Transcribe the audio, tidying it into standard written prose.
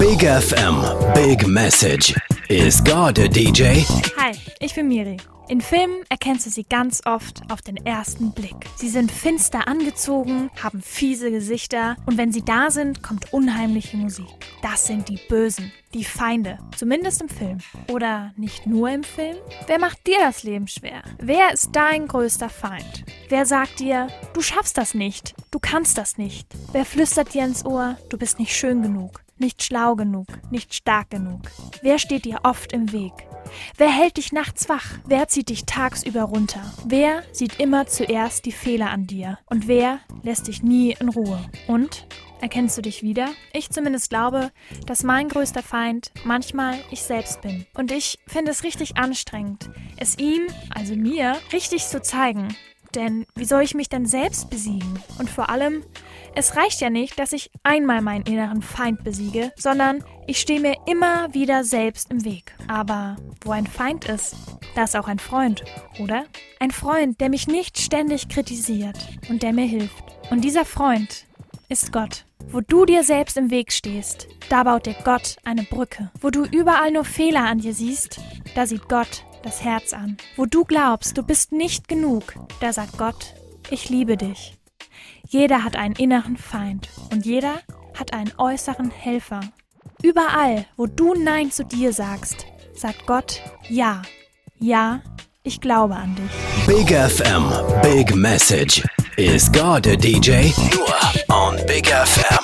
Big FM, Big Message. Is God a DJ? Hi, ich bin Miri. In Filmen erkennst du sie ganz oft auf den ersten Blick. Sie sind finster angezogen, haben fiese Gesichter und wenn sie da sind, kommt unheimliche Musik. Das sind die Bösen, die Feinde, zumindest im Film. Oder nicht nur im Film? Wer macht dir das Leben schwer? Wer ist dein größter Feind? Wer sagt dir, du schaffst das nicht, du kannst das nicht? Wer flüstert dir ins Ohr, du bist nicht schön genug, nicht schlau genug, nicht stark genug? Wer steht dir oft im Weg? Wer hält dich nachts wach? Wer zieht dich tagsüber runter? Wer sieht immer zuerst die Fehler an dir? Und wer lässt dich nie in Ruhe? Und? Erkennst du dich wieder? Ich zumindest glaube, dass mein größter Feind manchmal ich selbst bin. Und ich finde es richtig anstrengend, es ihm, also mir, richtig zu zeigen. Denn wie soll ich mich denn selbst besiegen? Und vor allem, es reicht ja nicht, dass ich einmal meinen inneren Feind besiege, sondern ich stehe mir immer wieder selbst im Weg. Aber wo ein Feind ist, da ist auch ein Freund, oder? Ein Freund, der mich nicht ständig kritisiert und der mir hilft. Und dieser Freund ist Gott. Wo du dir selbst im Weg stehst, da baut dir Gott eine Brücke. Wo du überall nur Fehler an dir siehst, da sieht Gott das Herz an. Wo du glaubst, du bist nicht genug, da sagt Gott, ich liebe dich. Jeder hat einen inneren Feind und jeder hat einen äußeren Helfer. Überall, wo du Nein zu dir sagst, sagt Gott ja. Ja, ich glaube an dich. Big FM, Big Message. Is God a DJ? Nur on Big FM.